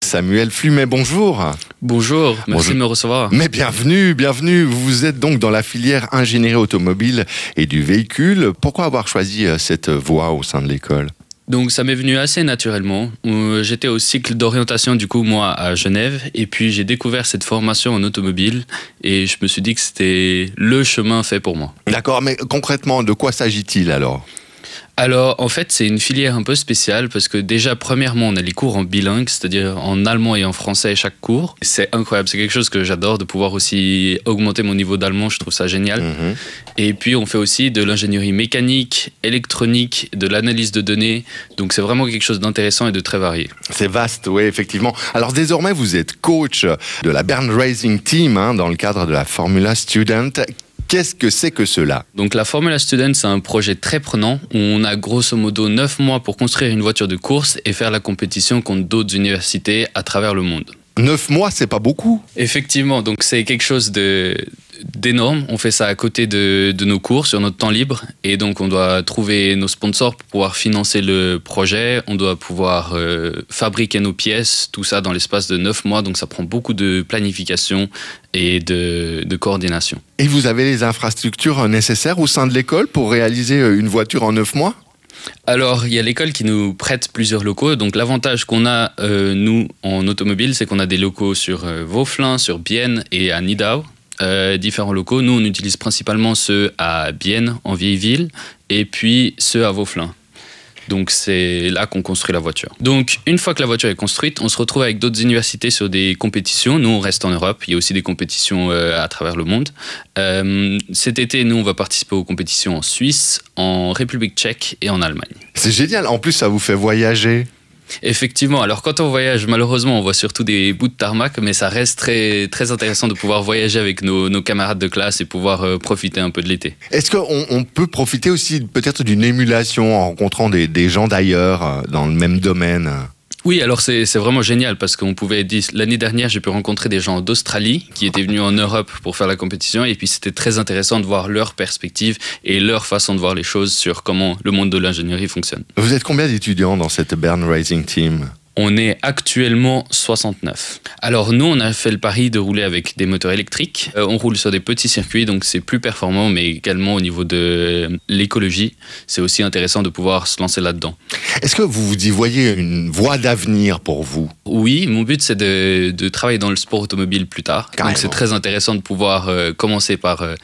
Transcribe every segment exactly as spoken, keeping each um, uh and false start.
Samuel Flumet, bonjour. Bonjour, merci bonjour. de me recevoir. Mais bienvenue, bienvenue. Vous êtes donc dans la filière ingénierie automobile et du véhicule. Pourquoi avoir choisi cette voie au sein de l'école ? Donc ça m'est venu assez naturellement. J'étais au cycle d'orientation du coup moi à Genève et puis j'ai découvert cette formation en automobile et je me suis dit que c'était le chemin fait pour moi. D'accord, mais concrètement, de quoi s'agit-il alors ? Alors, en fait, c'est une filière un peu spéciale parce que déjà, premièrement, on a les cours en bilingue, c'est-à-dire en allemand et en français chaque cours. C'est incroyable, c'est quelque chose que j'adore, de pouvoir aussi augmenter mon niveau d'allemand, je trouve ça génial. Mmh. Et puis, on fait aussi de l'ingénierie mécanique, électronique, de l'analyse de données. Donc, c'est vraiment quelque chose d'intéressant et de très varié. C'est vaste, oui, effectivement. Alors, désormais, vous êtes coach de la Bern Racing Team hein, dans le cadre de la Formula Student. Qu'est-ce que c'est que cela ? Donc la Formula Student, c'est un projet très prenant où on a grosso modo neuf mois pour construire une voiture de course et faire la compétition contre d'autres universités à travers le monde. Neuf mois, c'est pas beaucoup ? Effectivement, donc c'est quelque chose de, d'énorme. On fait ça à côté de, de nos cours, sur notre temps libre. Et donc on doit trouver nos sponsors pour pouvoir financer le projet. On doit pouvoir euh, fabriquer nos pièces, tout ça dans l'espace de neuf mois. Donc ça prend beaucoup de planification et de, de coordination. Et vous avez les infrastructures nécessaires au sein de l'école pour réaliser une voiture en neuf mois ? Alors, il y a l'école qui nous prête plusieurs locaux. Donc, l'avantage qu'on a, euh, nous, en automobile, c'est qu'on a des locaux sur euh, Vauclin, sur Bienne et à Nidau. Euh, différents locaux. Nous, on utilise principalement ceux à Bienne, en vieille ville, et puis ceux à Vauclin. Donc, c'est là qu'on construit la voiture. Donc, une fois que la voiture est construite, on se retrouve avec d'autres universités sur des compétitions. Nous, on reste en Europe. Il y a aussi des compétitions euh, à travers le monde. Euh, cet été, nous, on va participer aux compétitions en Suisse, en République tchèque et en Allemagne. C'est génial. En plus, ça vous fait voyager. Effectivement, alors quand on voyage, malheureusement, on voit surtout des bouts de tarmac, mais ça reste très, très intéressant de pouvoir voyager avec nos, nos camarades de classe et pouvoir euh, profiter un peu de l'été. Est-ce qu'on on peut profiter aussi peut-être d'une émulation en rencontrant des, des gens d'ailleurs euh, dans le même domaine ? Oui, alors c'est, c'est vraiment génial parce qu'on pouvait dire, l'année dernière, j'ai pu rencontrer des gens d'Australie qui étaient venus en Europe pour faire la compétition et puis c'était très intéressant de voir leur perspective et leur façon de voir les choses sur comment le monde de l'ingénierie fonctionne. Vous êtes combien d'étudiants dans cette Bern Racing Team ? On est actuellement soixante-neuf. Alors nous, on a fait le pari de rouler avec des moteurs électriques. Euh, on roule sur des petits circuits, donc c'est plus performant, mais également au niveau de l'écologie, c'est aussi intéressant de pouvoir se lancer là-dedans. Est-ce que vous y voyez une voie d'avenir pour vous ? Oui, mon but c'est de, de travailler dans le sport automobile plus tard. Carrément. Donc c'est très intéressant de pouvoir euh, commencer par euh,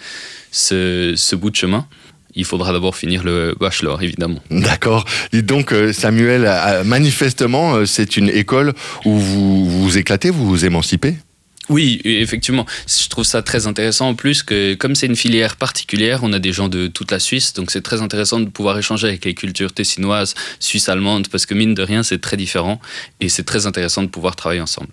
ce, ce bout de chemin. Il faudra d'abord finir le bachelor, évidemment. D'accord. Et donc, Samuel, manifestement, c'est une école où vous vous éclatez, vous vous émancipez ? Oui, effectivement. Je trouve ça très intéressant en plus que, comme c'est une filière particulière, on a des gens de toute la Suisse, donc c'est très intéressant de pouvoir échanger avec les cultures tessinoises, suisse-allemandes, parce que mine de rien, c'est très différent et c'est très intéressant de pouvoir travailler ensemble.